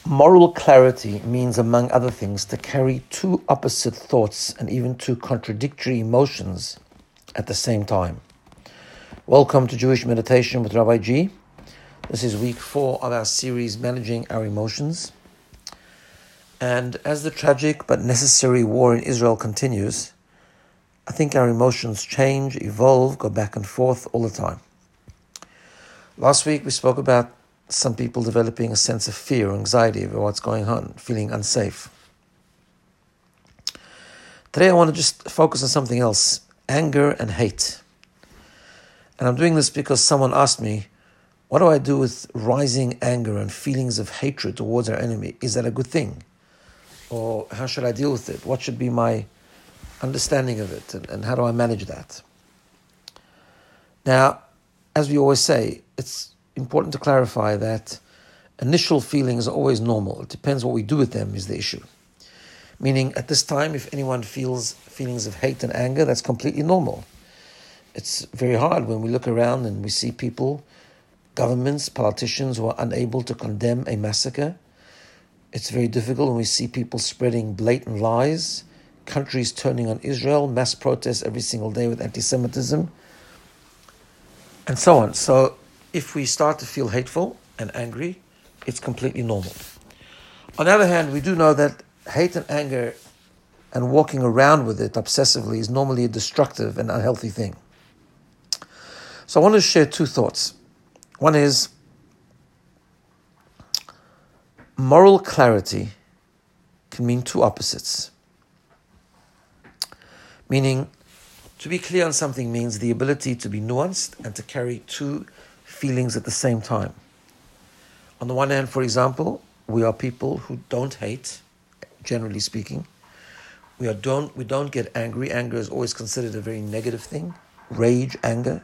Moral clarity means, among other things, to carry two opposite thoughts and even two contradictory emotions at the same time. Welcome to Jewish Meditation with Rabbi G. This is week 4 of our series, Managing Our Emotions. And as the tragic but necessary war in Israel continues, I think our emotions change, evolve, go back and forth all the time. Last week we spoke about some people developing a sense of fear or anxiety over what's going on, feeling unsafe. Today I want to just focus on something else, anger and hate. And I'm doing this because someone asked me, what do I do with rising anger and feelings of hatred towards our enemy? Is that a good thing? Or how should I deal with it? What should be my understanding of it? And how do I manage that? Now, as we always say, it's important to clarify that initial feelings are always normal. It depends what we do with them is the issue. Meaning, at this time, if anyone feels feelings of hate and anger, that's completely normal. It's very hard when we look around and we see people, governments, politicians who are unable to condemn a massacre. It's very difficult when we see people spreading blatant lies, countries turning on Israel, mass protests every single day with anti-Semitism, and so on. So if we start to feel hateful and angry, it's completely normal. On the other hand, we do know that hate and anger and walking around with it obsessively is normally a destructive and unhealthy thing. So I want to share two thoughts. One is moral clarity can mean two opposites. Meaning, to be clear on something means the ability to be nuanced and to carry two feelings at the same time. On the one hand, for example, we are people who don't hate, generally speaking. We don't get angry. Anger is always considered a very negative thing. Rage, anger.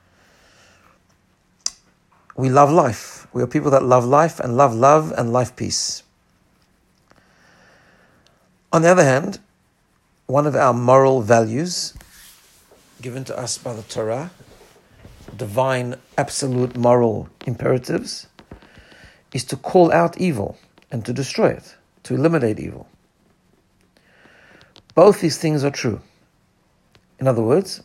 We love life. We are people that love life and love love and life peace. On the other hand, one of our moral values given to us by the Torah, divine, absolute moral imperatives, is to call out evil and to destroy it, to eliminate evil. Both these things are true. In other words,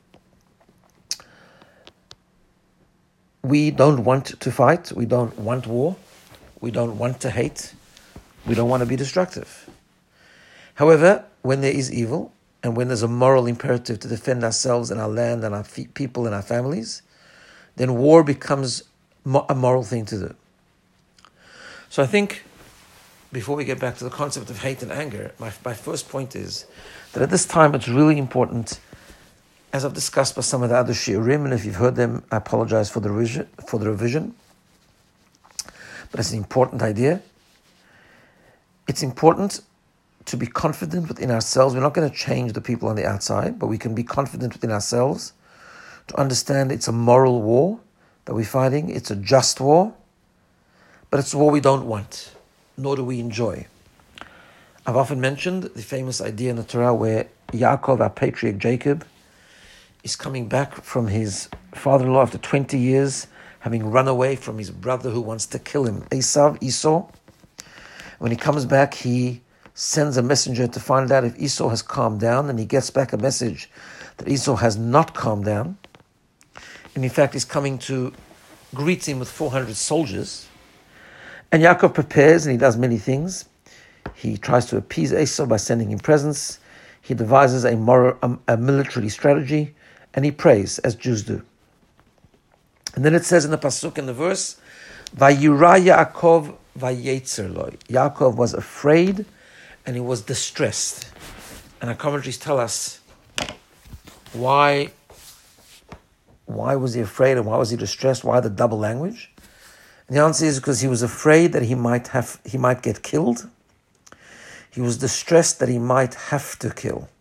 we don't want to fight, we don't want war, we don't want to hate, we don't want to be destructive. However, when there is evil, and when there's a moral imperative to defend ourselves and our land and our people and our families, then war becomes a moral thing to do. So I think, before we get back to the concept of hate and anger, my first point is that at this time it's really important, as I've discussed by some of the other shiurim, and if you've heard them, I apologize for the revision, but it's an important idea. It's important to be confident within ourselves. We're not going to change the people on the outside, but we can be confident within ourselves to understand it's a moral war that we're fighting. It's a just war, but it's a war we don't want, nor do we enjoy. I've often mentioned the famous idea in the Torah where Yaakov, our patriarch Jacob, is coming back from his father-in-law after 20 years, having run away from his brother who wants to kill him, Esau. When he comes back, he sends a messenger to find out if Esau has calmed down, and he gets back a message that Esau has not calmed down. And in fact, he's coming to greet him with 400 soldiers. And Yaakov prepares, and he does many things. He tries to appease Esau by sending him presents. He devises a military strategy, and he prays, as Jews do. And then it says in the pasuk, in the verse, Vayira Yaakov vayetzer lo. Yaakov was afraid, and he was distressed. And our commentaries tell us why was he afraid and why was he distressed? Why the double language? And the answer is because he was afraid that he might get killed. He was distressed that he might have to kill.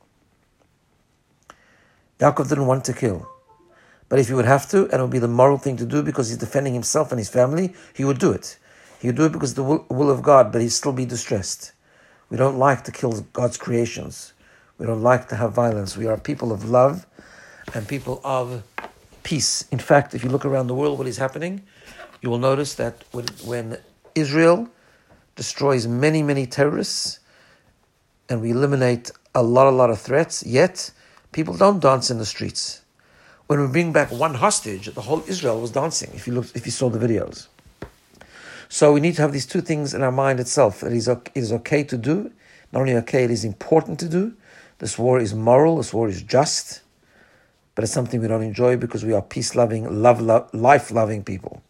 Yaakov didn't want to kill. But if he would have to, and it would be the moral thing to do because he's defending himself and his family, he would do it. He would do it because of the will of God, but he'd still be distressed. We don't like to kill God's creations. We don't like to have violence. We are people of love and people of peace. In fact, if you look around the world, what is happening, you will notice that when Israel destroys many, many terrorists, and we eliminate a lot of threats, yet people don't dance in the streets. When we bring back one hostage, the whole Israel was dancing, if you saw the videos. So we need to have these two things in our mind itself. It is okay to do. Not only okay, it is important to do. This war is moral, this war is just, but it's something we don't enjoy because we are peace-loving, life-loving people.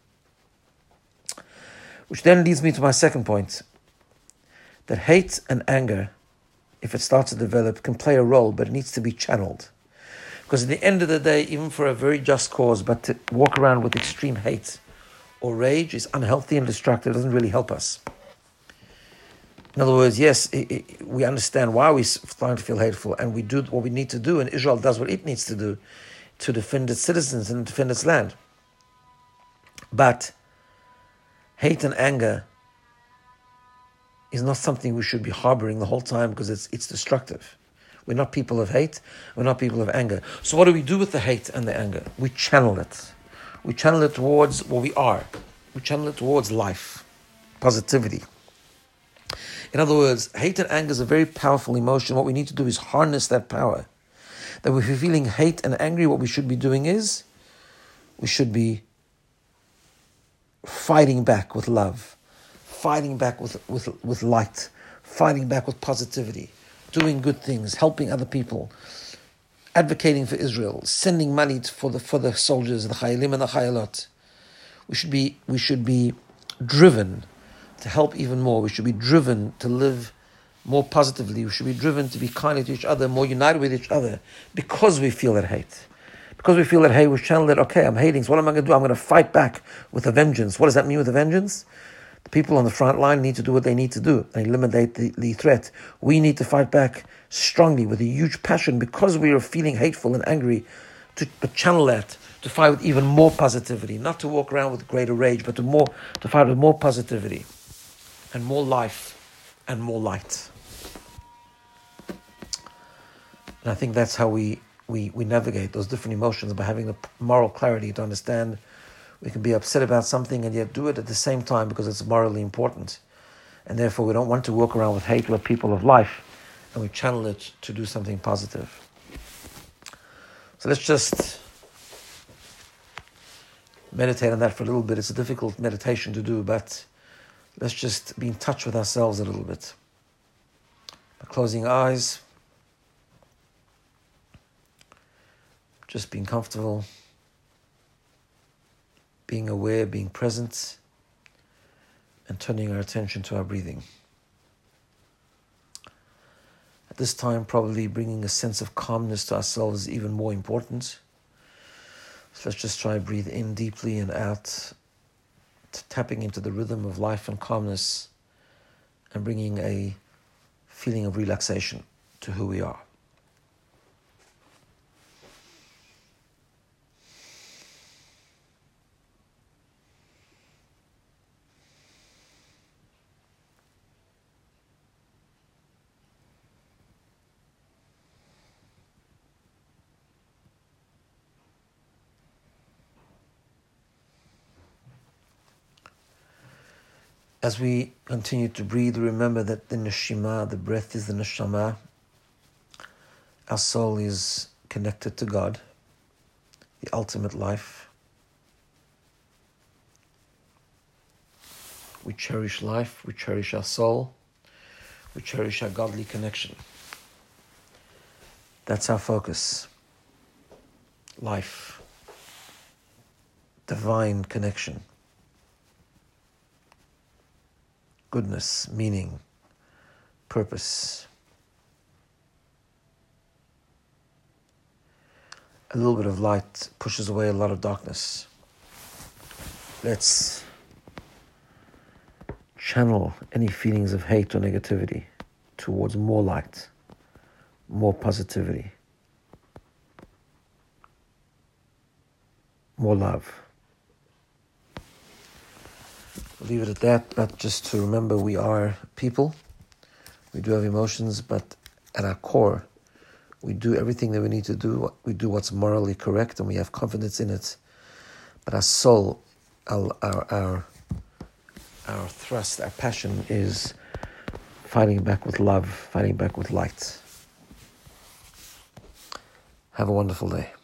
Which then leads me to my second point, that hate and anger, if it starts to develop, can play a role, but it needs to be channeled. Because at the end of the day, even for a very just cause, but to walk around with extreme hate or rage is unhealthy and destructive, it doesn't really help us. In other words, yes, we understand why we're starting to feel hateful, and we do what we need to do, and Israel does what it needs to do to defend its citizens and defend its land. But hate and anger is not something we should be harboring the whole time because it's destructive. We're not people of hate, we're not people of anger. So what do we do with the hate and the anger? We channel it. We channel it towards what we are. We channel it towards life, positivity. In other words, hate and anger is a very powerful emotion. What we need to do is harness that power. That if we're feeling hate and angry, what we should be doing is, we should be fighting back with love, fighting back with light, fighting back with positivity, doing good things, helping other people, advocating for Israel, sending money for the soldiers, the Chayalim and the Chayalot. We should be driven to help even more. We should be driven to live more positively. We should be driven to be kinder to each other, more united with each other, because we feel that hate. Because we feel that hate, we channel it, okay, I'm hating, so what am I going to do? I'm going to fight back with a vengeance. What does that mean with a vengeance? The people on the front line need to do what they need to do and eliminate the threat. We need to fight back strongly with a huge passion because we are feeling hateful and angry, to channel that, to fight with even more positivity, not to walk around with greater rage, but to fight with more positivity and more life and more light. And I think that's how we navigate those different emotions, by having the moral clarity to understand we can be upset about something and yet do it at the same time because it's morally important. And therefore we don't want to walk around with hate. We're people of life, and we channel it to do something positive. So let's just meditate on that for a little bit. It's a difficult meditation to do, but let's just be in touch with ourselves a little bit. By closing eyes, just being comfortable, being aware, being present, and turning our attention to our breathing. At this time, probably bringing a sense of calmness to ourselves is even more important. So let's just try to breathe in deeply and out, tapping into the rhythm of life and calmness, and bringing a feeling of relaxation to who we are. As we continue to breathe, remember that the neshima, the breath, is the neshama. Our soul is connected to God, the ultimate life. We cherish life, we cherish our soul, we cherish our godly connection. That's our focus. Life, divine connection. Goodness, meaning, purpose. A little bit of light pushes away a lot of darkness. Let's channel any feelings of hate or negativity towards more light, more positivity, more love. We'll leave it at that, but just to remember we are people. We do have emotions, but at our core, we do everything that we need to do. We do what's morally correct, and we have confidence in it. But our soul, our our thrust, our passion is fighting back with love, fighting back with light. Have a wonderful day.